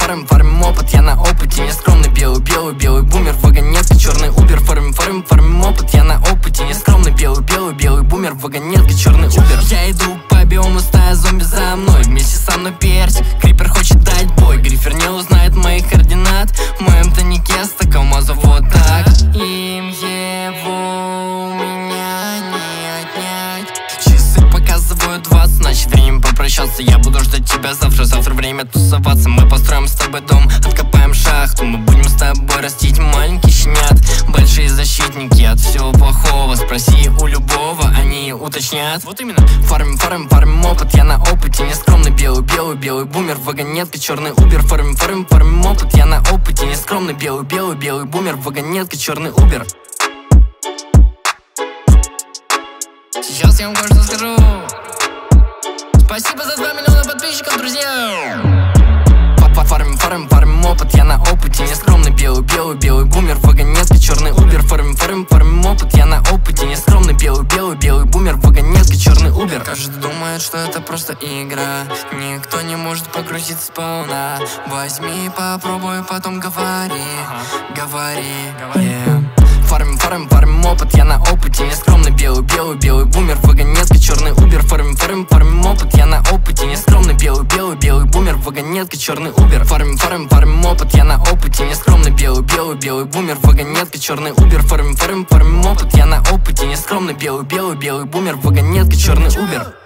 фармим опыт, я на опыте. Нескромный белый бумер, вагонетка, черный убер. Фармим опыт, я на опыте. Нескромный белый бумер, вагонетка, черный убер. Я иду по биому, стая зомби за мной. Вместе со мной персик, крипер хочет дать бой. Грифер не узнает моих координат. В моем тайнике стак алмазов вот так. Им его у меня не отнять. Часы показывают 20, значит время попрощаться. Я буду ждать тебя завтра время тусоваться. Мы построим с тобой дом, откопаем шахту. Мы будем с тобой растить маленький щенят. Большие защитники от всего плохого. Спроси у любого, они уточнят. Вот именно. Фармим опыт, я на опыте. Нескромный белый бумер, вагонетка, черный убер. Фармим опыт, я на опыте. Нескромный белый бумер, вагонетка, черный убер. Сейчас я вам кое-что скажу. Спасибо за 2 миллиона подписчиков, друзья. Фармим опыт, я на опыте. Нескромный белый бумер, вагонетка, черный убер. Фармим опыт, я на опыте. Нескромный белый бумер, вагонетка, черный убер. Каждый думает, что это просто игра. Никто не может погрузиться сполна. Возьми, попробуй, потом говори. Фармим опыт, я на опыте. Нескромный белый бумер, вагонетка, черный убер. Фармим опыт, я на опыте. Нескромный белый бумер, вагонетка, черный убер. Фармим опыт, я на опыте. Нескромный белый бумер, вагонетка, черный убер. Фармим опыт, я на опыте. Нескромный белый бумер, вагонетка, черный убер.